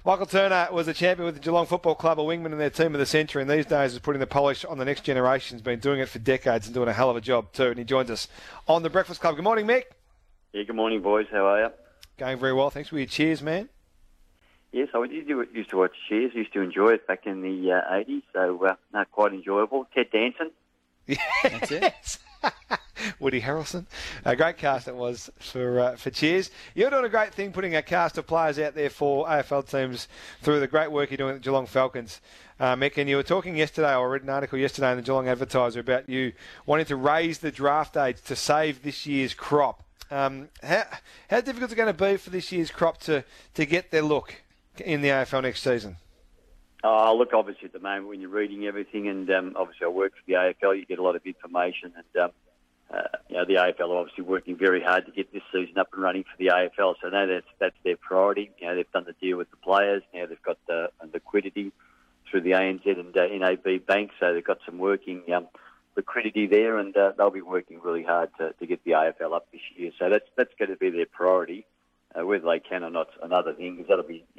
Michael Turner was a champion with the Geelong Football Club, a wingman in their team of the century, and these days is putting the polish on the next generation. He's been doing it for decades and doing a hell of a job too, and he joins us on the Breakfast Club. Good morning, Mick. Yeah, good morning, boys. How are you? Going very well. Thanks for your cheers, man. Yes, I used to watch Cheers. Used to enjoy it back in the 80s, so quite enjoyable. Ted Danson. Yeah, that's it. Woody Harrelson. A great cast it was for Cheers. You're doing a great thing putting a cast of players out there for AFL teams through the great work you're doing at the Geelong Falcons. Mick, and you were talking yesterday, or read an article yesterday in the Geelong Advertiser about you wanting to raise the draft age to save this year's crop. How difficult is it going to be for this year's crop to get their look in the AFL next season? Oh, look, obviously at the moment when you're reading everything, and obviously I work for the AFL, you get a lot of information, and the AFL are obviously working very hard to get this season up and running for the AFL. So now that's their priority. They've done the deal with the players. Now they've got the liquidity through the ANZ and NAB bank, so they've got some working liquidity there, and they'll be working really hard to get the AFL up this year. So that's going to be their priority. Whether they can or not, another thing, because that'll be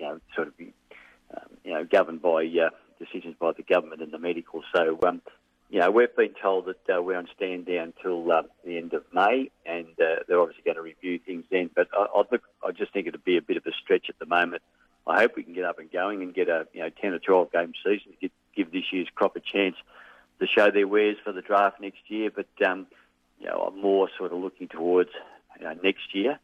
governed by decisions by the government and the medical. So we've been told that we're on stand down till the end of May, and they're obviously going to review things then. But I just think it'll be a bit of a stretch at the moment. I hope we can get up and going and get a 10 or 12 game season to give this year's crop a chance to show their wares for the draft next year. But I'm more sort of looking towards next year,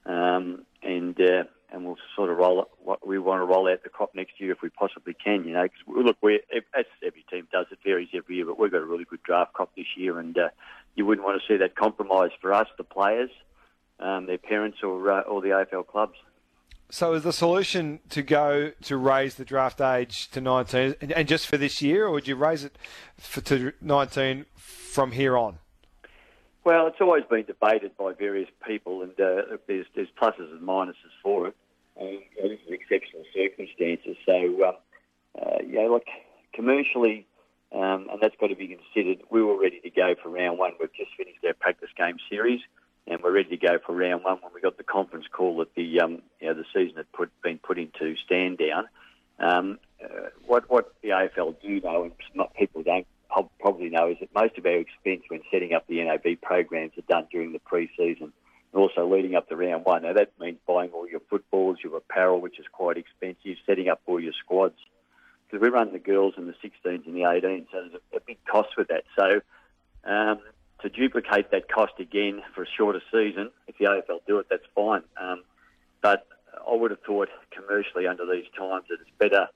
and we'll sort of we want to roll out the crop next year if we possibly can. Because look, as every team does, it varies every year. But we've got a really good draft crop this year, and you wouldn't want to see that compromised for us, the players, their parents, or the AFL clubs. So is the solution to go to raise the draft age to 19, and just for this year, or would you raise it to 19 from here on? Well, it's always been debated by various people, and there's pluses and minuses for it. This is exceptional circumstances. So, commercially, and that's got to be considered, we were ready to go for round one. We've just finished our practice game series, and we're ready to go for round one when we got the conference call that the season had been put into stand down. What the AFL do know, and people don't probably know, is that most of our expense when setting up the NAB programs are done during the pre-season and also leading up to round one. Now that means buying all your footballs, your apparel, which is quite expensive, setting up all your squads. Because we run the girls and the 16s and the 18s, so there's a big cost with that. So to duplicate that cost again for a shorter season, if the AFL do it, that's fine. But I would have thought commercially under these times that it's better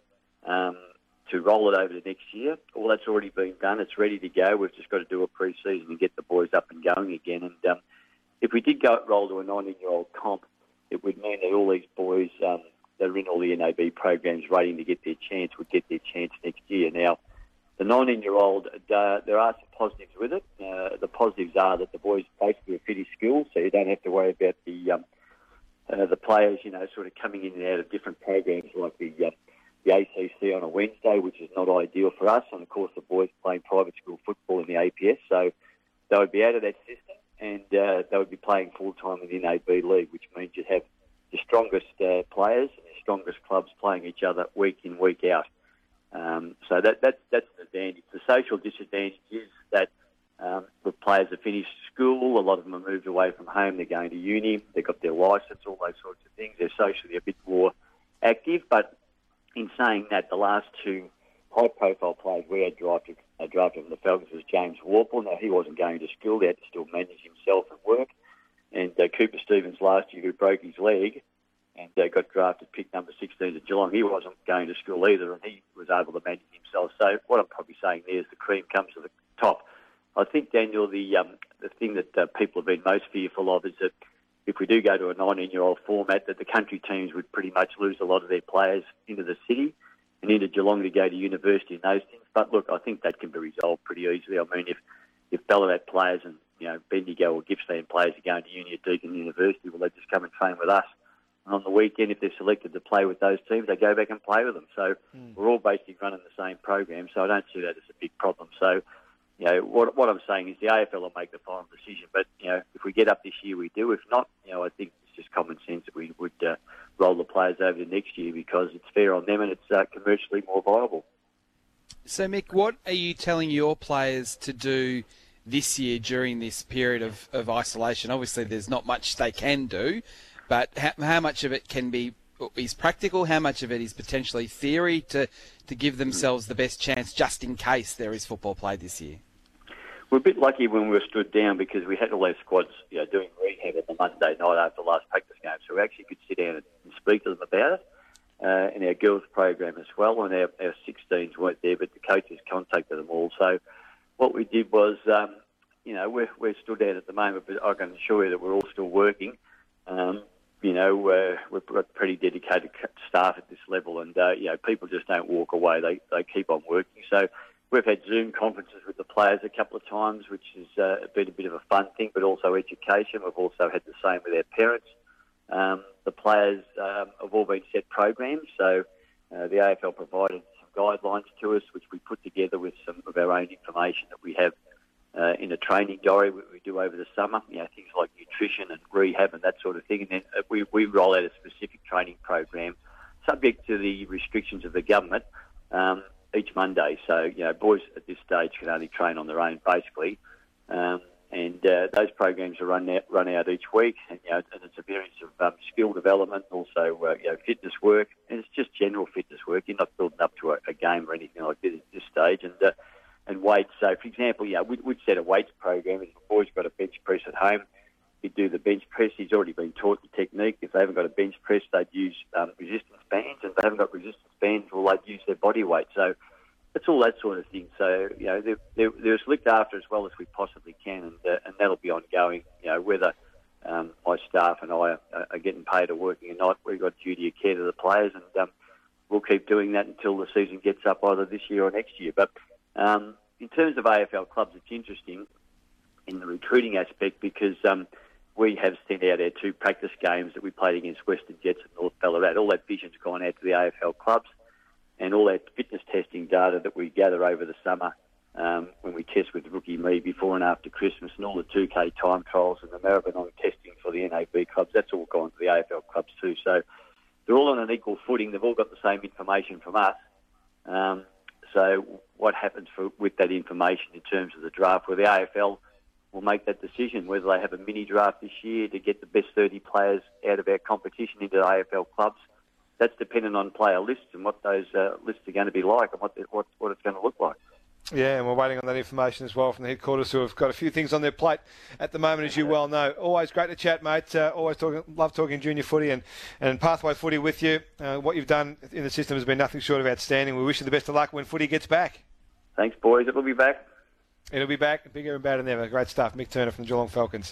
to roll it over to next year. All that's already been done. It's ready to go. We've just got to do a pre-season and get the boys up and going again. And if we did roll to a 19-year-old comp, it would mean that all these boys that are in all the NAB programs waiting to get their chance would get their chance next year. Now, the 19-year-old, there are some positives with it. The positives are that the boys basically are finished school, so you don't have to worry about the players, sort of coming in and out of different programs like the ACC on a Wednesday, which is not ideal for us. And, of course, the boys playing private school football in the APS. So they would be out of that system, and they would be playing full-time in the NAB League, which means you'd have the strongest players and the strongest clubs playing each other week in, week out. So that's an advantage. The social disadvantage is that the players have finished school. A lot of them have moved away from home. They're going to uni. They've got their licence, all those sorts of things. They're socially a bit more active, but in saying that, the last two high-profile players we had drafted from the Falcons was James Warple. Now, he wasn't going to school. He had to still manage himself and work. And Cooper Stevens last year, who broke his leg and got drafted, pick number 16 at Geelong, he wasn't going to school either, and he was able to manage himself. So what I'm probably saying there is the cream comes to the top. I think, Daniel, the thing that people have been most fearful of is that if we do go to a 19-year-old format, that the country teams would pretty much lose a lot of their players into the city and into Geelong to go to university and those things. But look, I think that can be resolved pretty easily. I mean, if Ballarat players and Bendigo or Gippsland players are going to uni at Deakin University, well, they just come and train with us. And on the weekend, if they're selected to play with those teams, they go back and play with them. So we're all basically running the same program. So I don't see that as a big problem. So what I'm saying is the AFL will make the final decision. But if we get up this year, we do. If not, I think just common sense that we would roll the players over to next year because it's fair on them and it's commercially more viable. So, Mick, what are you telling your players to do this year during this period of isolation? Obviously, there's not much they can do, but how much of it is practical? How much of it is potentially theory to give themselves the best chance just in case there is football played this year? We're a bit lucky when we were stood down because we had all our squads doing rehab on the Monday night after the last practice game, so we actually could sit down and speak to them about it. In our girls program as well, and our 16s weren't there, but the coaches contacted them all. So what we did was, we're stood out at the moment, but I can assure you that we're all still working. We've got pretty dedicated staff at this level, and people just don't walk away; they keep on working. So we've had Zoom conferences with the players a couple of times, which has been a bit of a fun thing, but also education. We've also had the same with our parents. The players have all been set programs, so the AFL provided some guidelines to us, which we put together with some of our own information that we have in a training diary we do over the summer, things like nutrition and rehab and that sort of thing. And then we roll out a specific training program subject to the restrictions of the government each Monday. So, boys at this stage can only train on their own, basically. And those programs are run out each week, and it's a variance of skill development, also fitness work, and it's just general fitness work. You're not building up to a game or anything like this at this stage, and weights. So, for example, we'd set a weights program. If a boy's got a bench press at home, he'd do the bench press. He's already been taught the technique. If they haven't got a bench press, they'd use resistance bands, and if they haven't got resistance bands, well, they'd use their body weight. So it's all that sort of thing. So, they're looked after as well as we possibly can, and that'll be ongoing. Whether my staff and I are getting paid or working or not, we've got duty of care to the players, and we'll keep doing that until the season gets up either this year or next year. But in terms of AFL clubs, it's interesting in the recruiting aspect because we have sent out our 2 practice games that we played against Western Jets and North Ballarat. All that vision's gone out to the AFL clubs. And all that fitness testing data that we gather over the summer when we test with Rookie Me before and after Christmas, and all the 2K time trials and the Maribyrnong testing for the NAB clubs, that's all gone to the AFL clubs too. So they're all on an equal footing. They've all got the same information from us. So what happens with that information in terms of the draft? Well, the AFL will make that decision whether they have a mini draft this year to get the best 30 players out of our competition into the AFL clubs. That's dependent on player lists and what those lists are going to be like and what it's going to look like. Yeah, and we're waiting on that information as well from the headquarters, who have got a few things on their plate at the moment, as you well know. Always great to chat, mate. Love talking junior footy and pathway footy with you. What you've done in the system has been nothing short of outstanding. We wish you the best of luck when footy gets back. Thanks, boys. It'll be back. It'll be back, bigger and better than ever. Great stuff. Mick Turner from the Geelong Falcons.